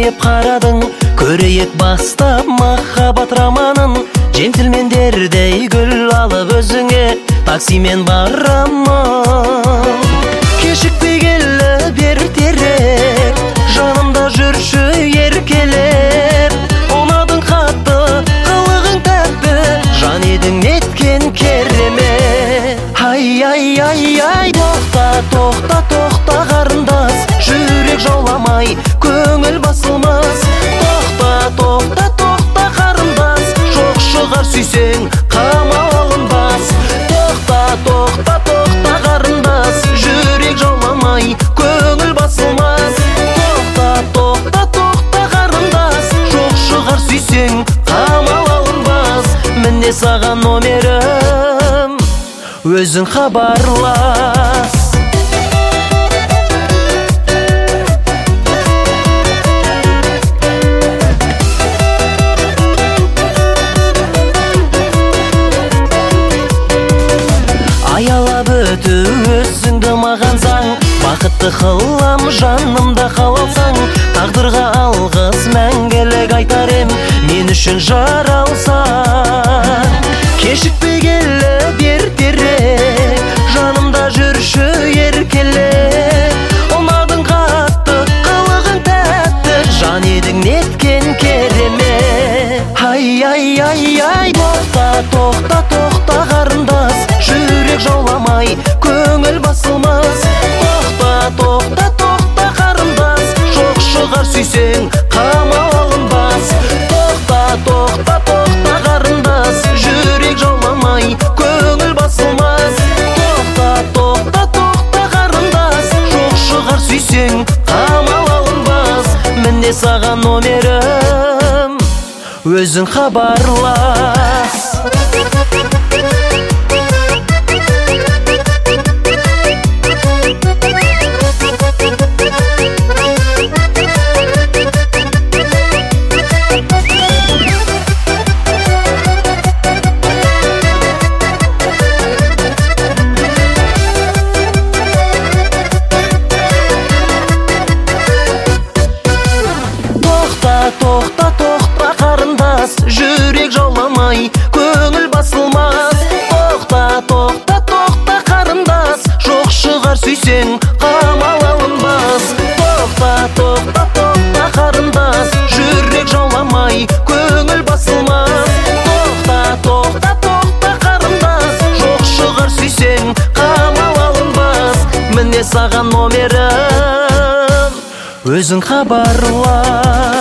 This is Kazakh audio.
жымиып қарадың, көрейік бастап махаббат романын. Джентльмендердей гүл алып өзіңе таксимен барамын. Кешікпей келіп ертерек, жанымда жүрші еркелеп. Ұнадың қатты, қылығың тәтті, жан едің неткен керемет. Ай, тоқта, тоқта, тоқта қарындас, жүрек жауламай, көңіл басылмас. Тоқта, тоқта, тоқта қарындас, жоқ шығар сүйсең, қамал алынбас. Тоқта, тоқта, тоқта қарындас, жүрек жауламай, көңіл басылмас. Тоқта, тоқта, тоқта қарындас, жоқ шығар сүйсең, қамал алынбас. Міне саған номерім, өзің хабарлас. Аялап өту өзіңді маған заң, бақытты қылам жанымда қалалсаң. Тағдырға алғыс мәңгілік айтар ем, мен үшін жаралсаң. Кешікпей келіп ертерек, жанымда жүрші еркелеп. Ұнадың қатты, қылығың тәтті, жан едің неткен керемет. Ай, тоқта, тоқта, тоқта қарындас, жүрек жауламай, көңіл басылмас. Тоқта, тоқта, тоқта қарындас, жоқ шығар сүйсең, қамал алынбас. Тоқта, тоқта, тоқта қарындас, жүрек жауламай, көңіл басылмас. Тоқта, тоқта, тоқта қарындас, жоқ шығар сүйсең, қамал алынбас. Міне саған номерім, өзің хабарлас. Тоқта, тоқта қарындас, жүрек жауламай, көңіл басылмас. Тоқта, тоқта, тоқта қарындас, жоқ шығар сүйсең, қамал алынбас. Тоқта, тоқта, тоқта қарындас, жүрек жауламай, көңіл басылмас. Тоқта, тоқта, тоқта қарындас, жоқ шығар сүйсең, қамал алынбас. Міне саған номерім, өзің хабарлас.